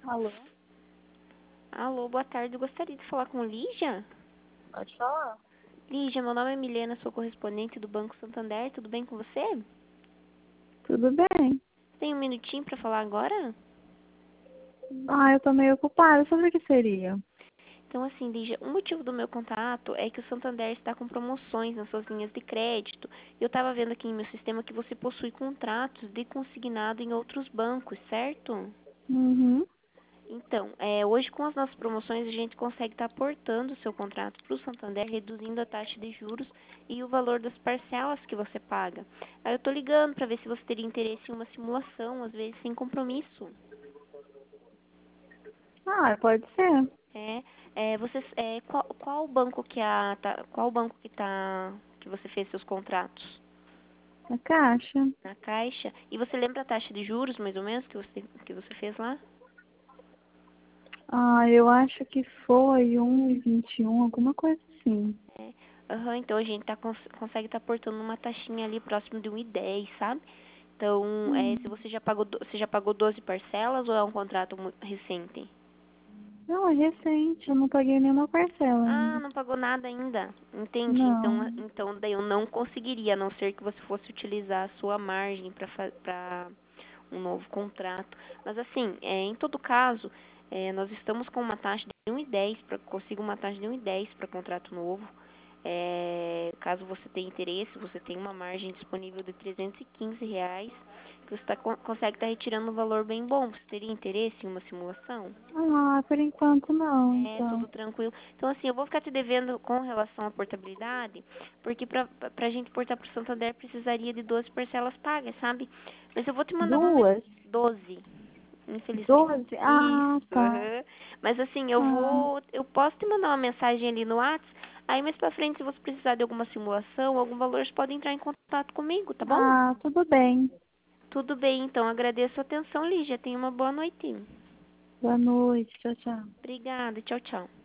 Alô, Alô, boa tarde. Eu gostaria de falar com Lígia. pode falar? Lígia, meu nome é Milena, sou correspondente do Banco Santander. Tudo bem com você? Tudo bem. Tem um minutinho para falar agora? Eu tô meio ocupada. Sobre o que seria? Então, assim, Lígia, o motivo do meu contato é que o Santander está com promoções nas suas linhas de crédito. Eu estava vendo aqui em meu sistema que você possui contratos de consignado em outros bancos, certo? Uhum. Então, hoje com as nossas promoções a gente consegue estar aportando o seu contrato para o Santander, reduzindo a taxa de juros e o valor das parcelas que você paga. Aí eu estou ligando para ver se você teria interesse em uma simulação, às vezes sem compromisso. Pode ser. Qual banco qual banco que você fez seus contratos? A caixa. Na Caixa? E você lembra a taxa de juros, mais ou menos, que você fez lá? Eu acho que foi 1,21, alguma coisa assim. É. Aham, então a gente consegue estar aportando uma taxinha ali próximo de 1,10, sabe? Então, se Hum. você já pagou 12 parcelas ou é um contrato recente? Não, é recente. Eu não paguei nenhuma parcela Ah, ainda. não pagou nada ainda. Entendi. Então, Não. então daí eu não conseguiria, a não ser que você fosse utilizar a sua margem para um novo contrato. Mas assim, em todo caso, nós estamos com uma taxa de 1,10 para consigo uma taxa de 1,10 para contrato novo. Caso você tenha interesse, você tem uma margem disponível de R$ 315, que você consegue estar retirando um valor bem bom. Você teria interesse em uma simulação? Por enquanto não, Tudo então. tranquilo. Então, assim, eu vou ficar te devendo com relação à portabilidade, porque pra gente portar pro Santander precisaria de 12 parcelas pagas, sabe? Mas eu vou te mandar uma 2? 12, infelizmente. 12? Isso, Tá. aham. Mas assim, Ah, eu posso te mandar uma mensagem ali no WhatsApp, aí mais pra frente, se você precisar de alguma simulação, algum valor, você pode entrar em contato comigo, tá bom? tudo bem. Tudo bem, então, agradeço a atenção, Lígia. Tenha uma boa noite. Boa noite. Tchau, tchau. Obrigada, tchau, tchau.